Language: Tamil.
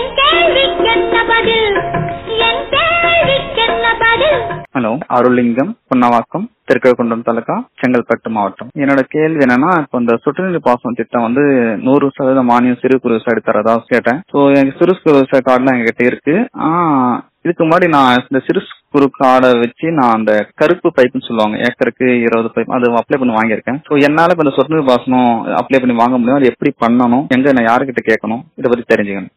ஹலோ, அருள்லிங்கம், புன்னவாக்கம், திருக்கழுக்குன்றம் தாலுகா, செங்கல்பட்டு மாவட்டம். என்னோட கேள்வி என்னன்னா, இப்போ இந்த சொட்டு நீர் பாசன திட்டம் 100% மானியம் சிறு குறு விவசாயி தரதா கேட்டேன். ஸோ எனக்கு சிறு குறு விவசாய கார்டுலாம் எங்ககிட்ட இருக்கு. இதுக்கு முன்னாடி நான் இந்த சிறு குறு கார்டை வச்சு நான் அந்த கருப்பு பைப்புன்னு சொல்லுவாங்க, ஏக்கருக்கு 20 பைப், அது அப்ளை பண்ணி வாங்கியிருக்கேன். ஸோ என்னால இப்போ இந்த சொட்டு நீர் பாசனம் அப்ளை பண்ணி வாங்க முடியும். அது எப்படி பண்ணணும், எங்க நான் யாருக்கிட்ட கேட்கணும், இதை பத்தி தெரிஞ்சுக்கணும்.